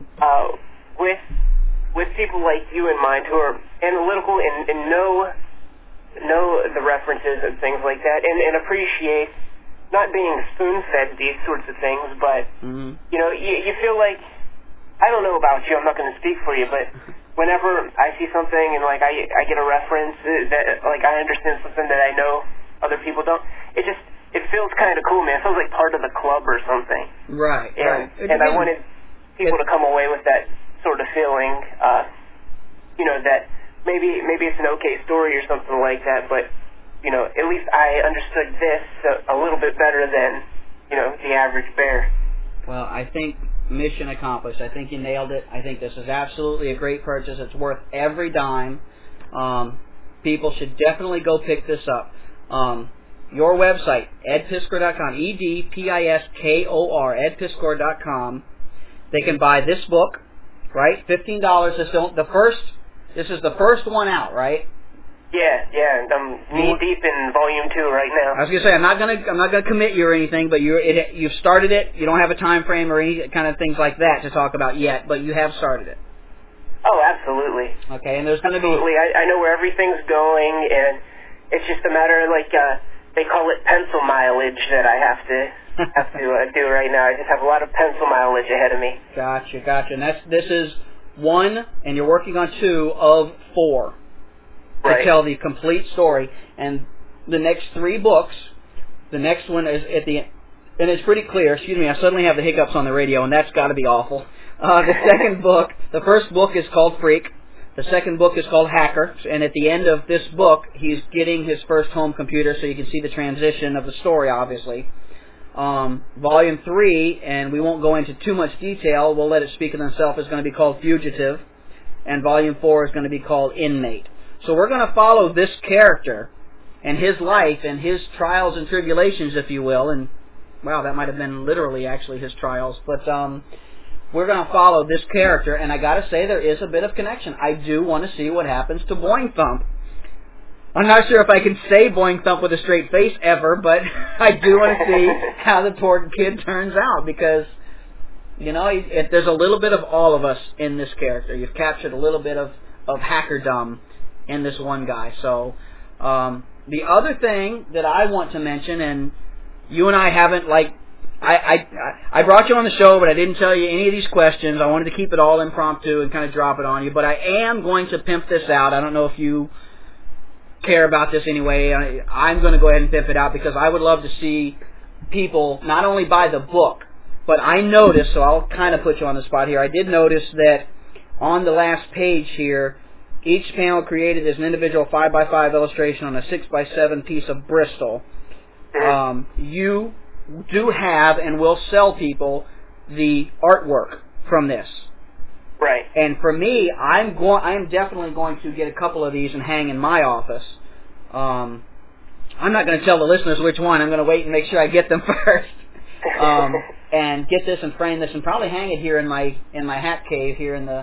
with people like you in mind who are analytical and know the references and things like that, and appreciate not being spoon-fed these sorts of things, but, you know, you feel like, I don't know about you, I'm not going to speak for you, but whenever I see something and, like, I get a reference that, like, I understand something that I know other people don't, it feels kind of cool, man. It feels like part of the club or something. Right, right. And I wanted people to come away with that sort of feeling, you know, that maybe it's an okay story or something like that, but, you know, at least I understood this a little bit better than, you know, the average bear. Well, I think mission accomplished. I think you nailed it. I think this is absolutely a great purchase. It's worth every dime. People should definitely go pick this up. Your website, edpiskor.com, EDPISKOR, edpiskor.com. They can buy this book, right? $15. This is the first one out, right? Yeah. I'm knee deep in volume 2 right now. I was gonna say I'm not gonna commit you or anything, but you've started it. You don't have a time frame or any kind of things like that to talk about yet, but you have started it. Oh, absolutely. Okay, and there's going to be... Absolutely. I know where everything's going, and it's just a matter of, like, they call it pencil mileage that I have to do right now. I just have a lot of pencil mileage ahead of me. Gotcha. And this is 1, and you're working on 2 of 4 to tell the complete story. And the next 3 books, the next one is at the end, and it's pretty clear. Excuse me, I suddenly have the hiccups on the radio, and that's got to be awful. The second book, the first book is called Freak. The second book is called Hacker, and at the end of this book, he's getting his first home computer, so you can see the transition of the story, obviously. Volume 3, and we won't go into too much detail, we'll let it speak of itself, is going to be called Fugitive, and Volume 4 is going to be called Inmate. So we're going to follow this character and his life and his trials and tribulations, if you will, and, wow, that might have been literally actually his trials, but we're going to follow this character, and I got to say there is a bit of connection. I do want to see what happens to Boing Thump. I'm not sure if I can say Boing Thump with a straight face ever, but I do want to see how the poor kid turns out, because, you know, there's a little bit of all of us in this character. You've captured a little bit of hackerdom in this one guy. So the other thing that I want to mention, and you and I haven't, like, I brought you on the show, but I didn't tell you any of these questions. I wanted to keep it all impromptu and kind of drop it on you. But I am going to pimp this out. I don't know if you care about this anyway. I'm going to go ahead and pimp it out because I would love to see people not only buy the book, but I noticed, so I'll kind of put you on the spot here. I did notice that on the last page here, each panel created as an individual 5x5 illustration on a 6x7 piece of Bristol. You do have and will sell people the artwork from this. Right. And for me, I'm definitely going to get a couple of these and hang in my office. I'm not going to tell the listeners which one. I'm going to wait and make sure I get them first. And get this and frame this and probably hang it here in my hat cave here in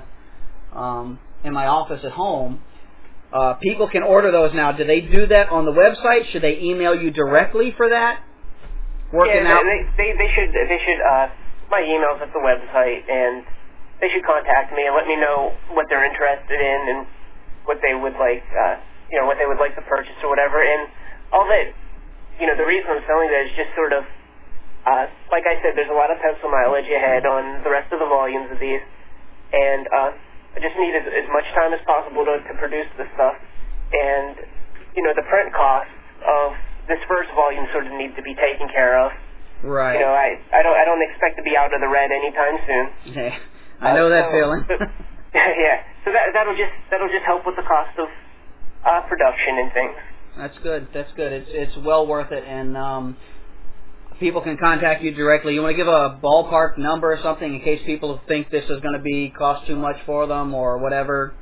my office at home. People can order those now. Do they do that on the website? Should they email you directly for that? They should. My email's at the website, and they should contact me and let me know what they're interested in and what they would like what they would like to purchase or whatever. And all that, the reason I'm selling that is just sort of, like I said, there's a lot of pencil mileage ahead on the rest of the volumes of these, and I just need as much time as possible to produce this stuff. And, the print costs of this first volume sort of need to be taken care of. Right. I don't expect to be out of the red anytime soon. Yeah, I know that feeling. Yeah, so that'll just help with the cost of production and things. That's good. That's good. It's well worth it, and people can contact you directly. You want to give a ballpark number or something in case people think this is going to cost too much for them or whatever?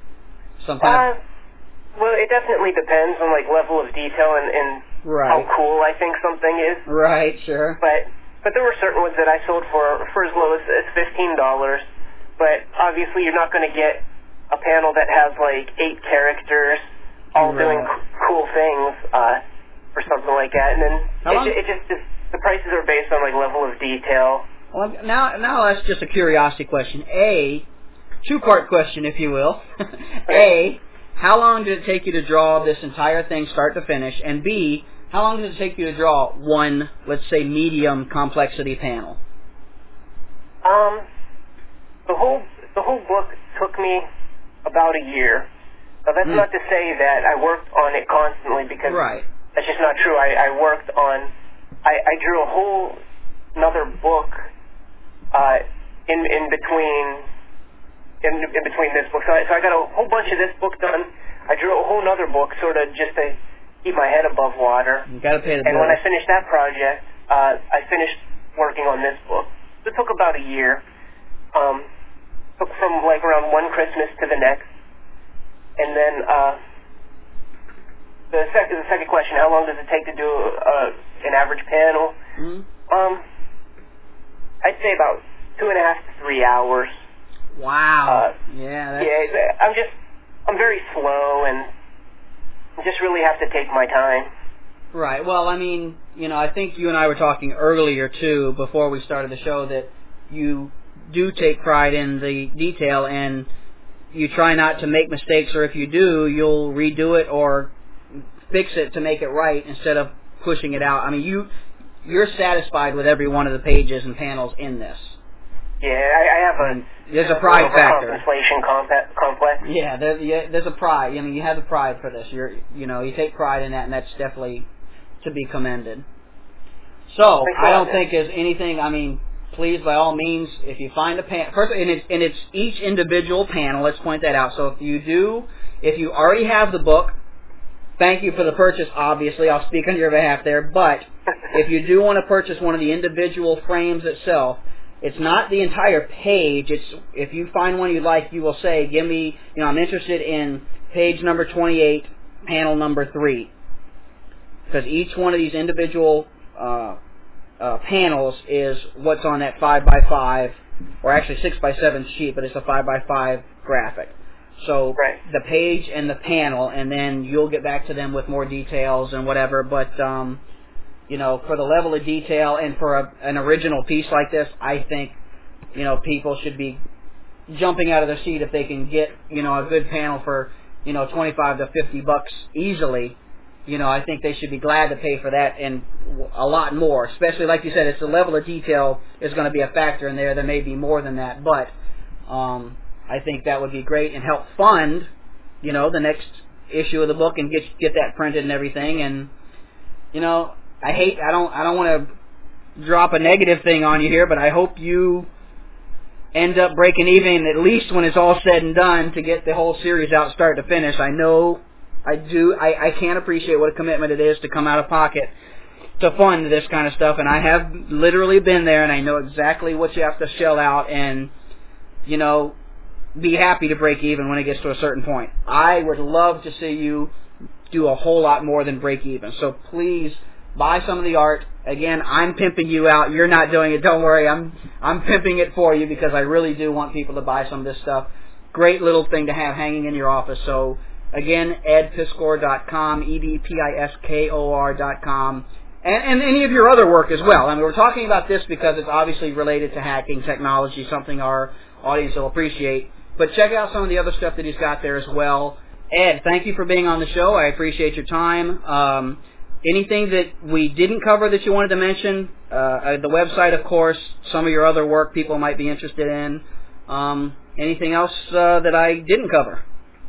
Well, it definitely depends on level of detail and right. how cool I think something is. Right, sure. But there were certain ones that I sold for as low as $15. But obviously, you're not going to get a panel that has 8 characters all doing cool things for something like that. And then the prices are based on level of detail. Well, now that's just a curiosity question. A, two-part question, if you will. A, how long did it take you to draw this entire thing start to finish? And B, how long does it take you to draw one, let's say, medium complexity panel? The whole book took me about a year. Now, that's not to say that I worked on it constantly, because that's just not true. I worked on... I drew a whole another book in between this book. So I got a whole bunch of this book done. I drew a whole other book sort of just to keep my head above water. You got to pay the bills. And when I finished that project, I finished working on this book. It took about a year. Took from around one Christmas to the next. And then the second question, how long does it take to do an average panel? Mm-hmm. I'd say about 2.5 to 3 hours. Wow. Yeah, I'm very slow, and I just really have to take my time. Right. Well, I mean, I think you and I were talking earlier, too, before we started the show, that you do take pride in the detail, and you try not to make mistakes, or if you do, you'll redo it or fix it to make it right instead of pushing it out. I mean, you're satisfied with every one of the pages and panels in this. Yeah, I have there's a pride factor. Inflation complex. Yeah, there's a pride. I mean, you have the pride for this. You take pride in that, and that's definitely to be commended. So I don't think there's anything. I mean, please, by all means, if you find a panel, first, and it's each individual panel. Let's point that out. So if you already have the book, thank you for the purchase. Obviously, I'll speak on your behalf there. But if you do want to purchase one of the individual frames itself, it's not the entire page. If you find one you like, you will say, give me, I'm interested in page number 28, panel number 3. Because each one of these individual panels is what's on that 5x5, or actually 6x7 sheet, but it's a 5x5 graphic. So the page and the panel, and then you'll get back to them with more details and whatever, but... for the level of detail and for an original piece like this, I think, people should be jumping out of their seat if they can get, a good panel for, $25 to $50 easily. I think they should be glad to pay for that and a lot more. Especially, like you said, it's the level of detail is going to be a factor in there. There may be more than that, but I think that would be great and help fund, the next issue of the book and get that printed and everything. And, I don't want to drop a negative thing on you here, but I hope you end up breaking even at least when it's all said and done to get the whole series out start to finish. I know I do. I can't appreciate what a commitment it is to come out of pocket to fund this kind of stuff, and I have literally been there, and I know exactly what you have to shell out and, be happy to break even when it gets to a certain point. I would love to see you do a whole lot more than break even. So please... buy some of the art. Again, I'm pimping you out. You're not doing it. Don't worry. I'm pimping it for you because I really do want people to buy some of this stuff. Great little thing to have hanging in your office. So, again, edpiskor.com, edpiskor.com, and any of your other work as well. I mean, we're talking about this because it's obviously related to hacking technology, something our audience will appreciate. But check out some of the other stuff that he's got there as well. Ed, thank you for being on the show. I appreciate your time. Anything that we didn't cover that you wanted to mention? The website, of course, some of your other work people might be interested in. Anything else that I didn't cover?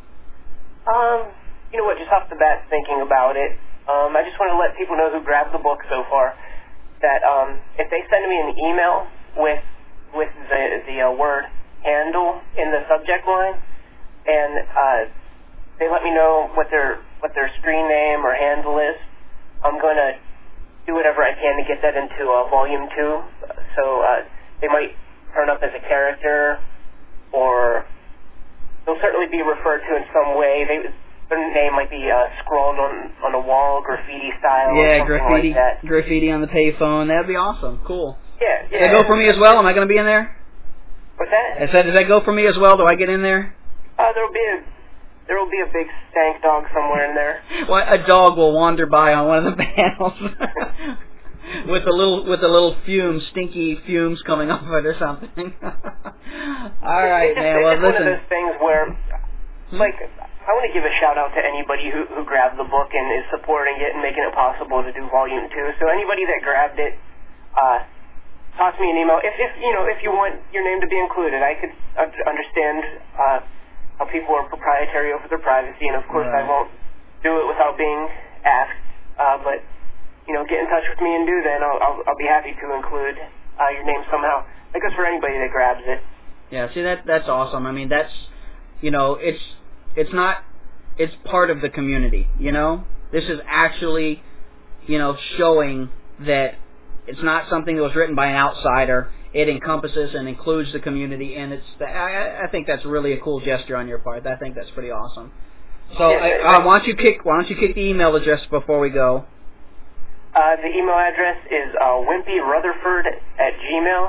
You know what, just off the bat, thinking about it, I just want to let people know who grabbed the book so far that if they send me an email with the word handle in the subject line, and they let me know what their screen name or handle is, I'm going to do whatever I can to get that into Volume 2. So they might turn up as a character, or they'll certainly be referred to in some way. Their name might be scrawled on a wall, graffiti style, or something like that. Graffiti on the payphone. That'd be awesome. Cool. Yeah. Does that go for me as well? Am I going to be in there? What's that? I said, does that go for me as well? Do I get in there? There will be a big stank dog somewhere in there. Well, a dog will wander by on one of the panels with the little stinky fumes coming off it or something. All right, man. Well, it's listen. One of those things where, like, I want to give a shout out to anybody who grabbed the book and is supporting it and making it possible to do Volume 2. So anybody that grabbed it, toss me an email. If you want your name to be included, I could understand how people are proprietary over their privacy, and of course I won't do it without being asked. But get in touch with me and do that, and I'll be happy to include your name somehow. That goes for anybody that grabs it. Yeah, see that's awesome. I mean, that's it's part of the community. This is actually showing that it's not something that was written by an outsider. It encompasses and includes the community, and I think that's really a cool gesture on your part. I think that's pretty awesome. So why don't you kick the email address before we go? The email address is wimpyrutherford@gmail.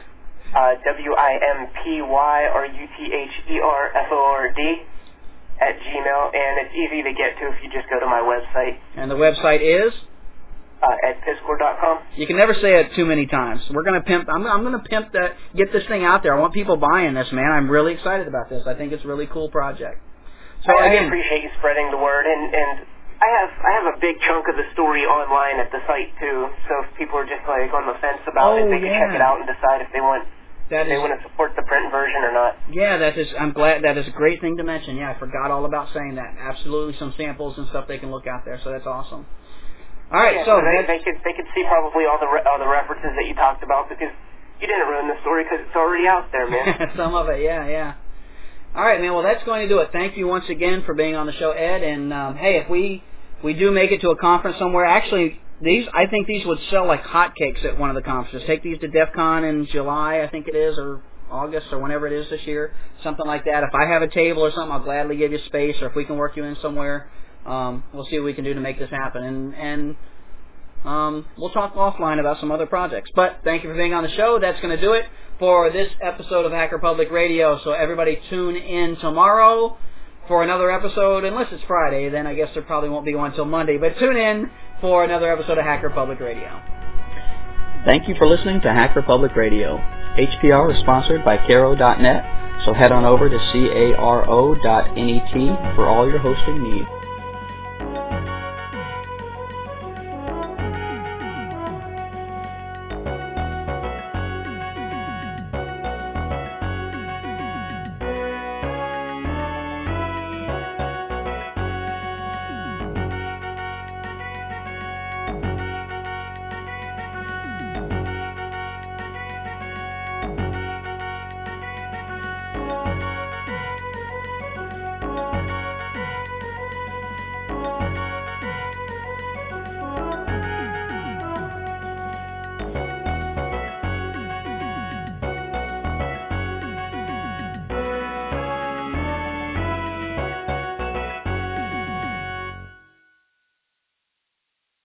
WIMPYRUTHERFORD and it's easy to get to if you just go to my website. And the website is? EdPiskor.com. You can never say it too many times. We're gonna pimp. I'm gonna pimp get this thing out there. I want people buying this, man. I'm really excited about this. I think it's a really cool project. So I appreciate you spreading the word, and I have a big chunk of the story online at the site too. So if people are just like on the fence about it, they can check it out and decide if they want to support the print version or not. Yeah, I'm glad. That is a great thing to mention. Yeah, I forgot all about saying that. Absolutely, some samples and stuff they can look out there. So that's awesome. All right, so they could see probably all the references that you talked about, because you didn't ruin the story because it's already out there, man. Some of it, yeah. All right, man. Well, that's going to do it. Thank you once again for being on the show, Ed. And hey, if we do make it to a conference somewhere, actually, I think these would sell like hotcakes at one of the conferences. Take these to DEF CON in July, I think it is, or August, or whenever it is this year, something like that. If I have a table or something, I'll gladly give you space, or if we can work you in somewhere. We'll see what we can do to make this happen, and we'll talk offline about some other projects. But thank you for being on the show. That's going to do it for this episode of Hacker Public Radio. So everybody tune in tomorrow for another episode. Unless it's Friday, then I guess there probably won't be one until Monday. But tune in for another episode of Hacker Public Radio. Thank you for listening to Hacker Public Radio. HPR is sponsored by Caro.net, so head on over to caro.net for all your hosting needs.